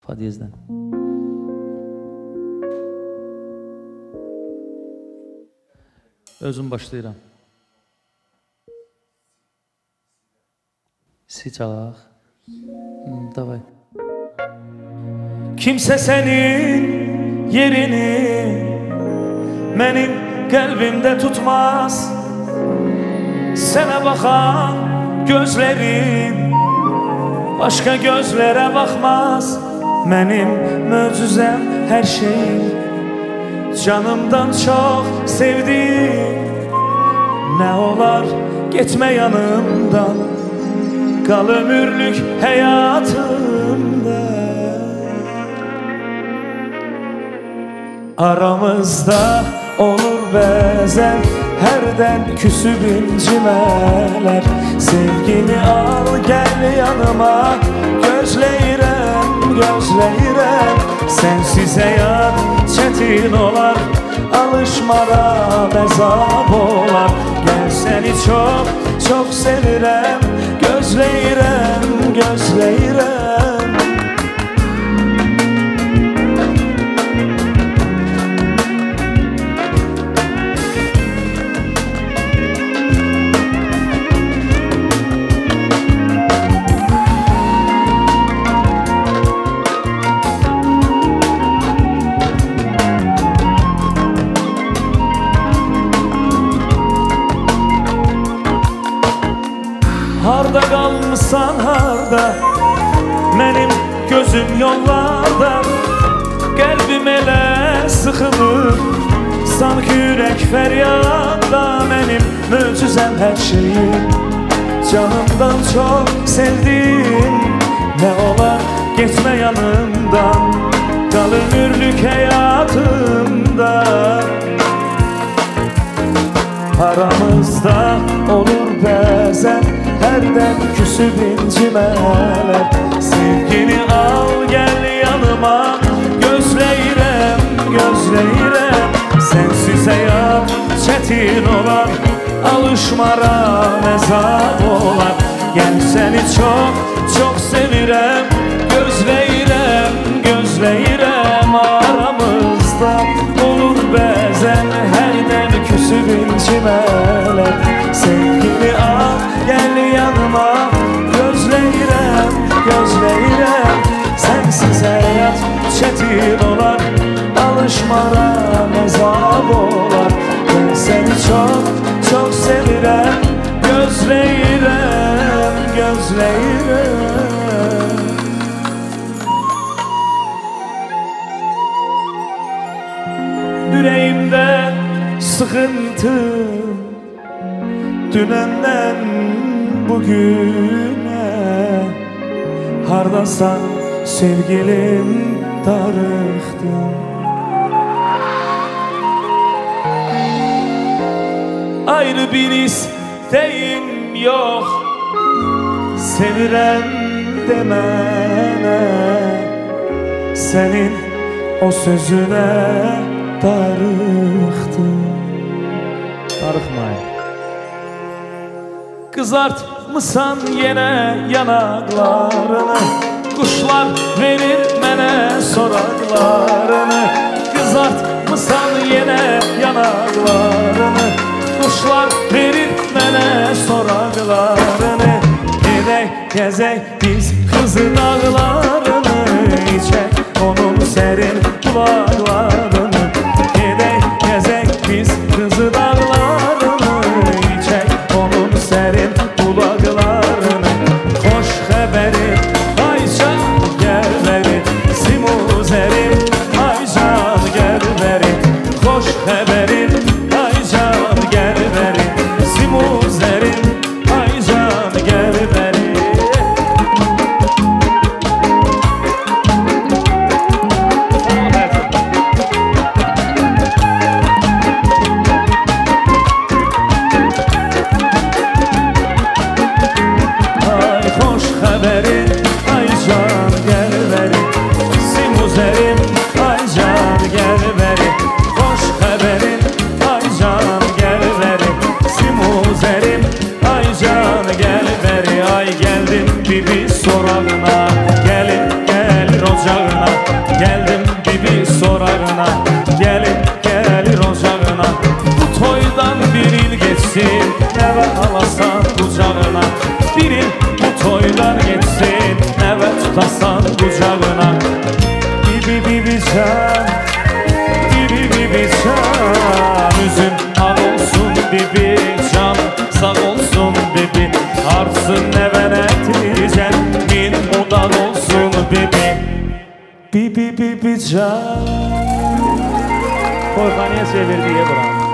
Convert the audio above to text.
Podiyezdən. Özüm başlayıram. Si çalaq. Davay. Kimsə sənin yerini mənim qəlbimdə tutmaz. Sənə baxan gözlərim başqa gözlərə baxmaz. Mənim möcüzəm hər şeyim, canımdan çox sevdim. Nə olar getmə yanımdan, qal ömürlük həyatımda. Aramızda olur bəzən hərdən küsüb incimələr. Sevgini al gəl yanıma, gözləyirəm, gözləyirəm. Sənsiz həyat çətin olar, alışmaram əzab olar. Gəl səni çox, çox sevirəm, gözləyirəm, gözləyirəm. Harda qalmışsan harda, mənim gözüm yollarda. Qəlbim elə sıxılır, sanki ürək fəryadda. Mənim möcüzəm hər şeyim, canımdan çox sevdim. Nə olar getmə yanımdan, qal ömürlük həyatımda. Aramızda olur bəzən hərdən küsüb incimələr. Sevgini al gəl yanıma, gözləyirəm, gözləyirəm. Sənsiz həyat çətin olar, alışmaram əzab olar. Gəl səni çox, çox sevirəm, gözləyirəm, gözləyirəm. Aramızda olur bəzən hərdən küsüb incimələr. Sevgini al gəl yanıma, gözləyirəm, gözləyirəm. Sənsiz həyat çətin olar, alışmaram əzab olar. Mən səni çox, çox sevirəm, gözləyirəm, gözləyirəm. Ürəyimdə sıxıntı dünəndən bugünə. Hardasan sevgilim darıxdım. Ayrı bir istəyim yox, sevirəm demənə. Sənin o sözünə darıxdım. Darıxmayın. Qızartmısan yenə yanaqlarını, quşlar verir mənə soraqlarını. Qızartmısan yenə yanaqlarını, quşlar verir mənə soraqlarını. Gedək, gəzək biz Xızı dağlarını, içək onun sərin bulaqlarını. Gedək, gəzək biz Xızı dağlarını, içək onun sərin bulaqlarını. Xoş xəbərim, ay can gəl bəri, simuzərim, ay can gəl bəri. Xoş xəbərim, ay can gəl bəri, simuzərim, ay can gəl bəri. Bibi can. Korkaniye çevirdiye bırak.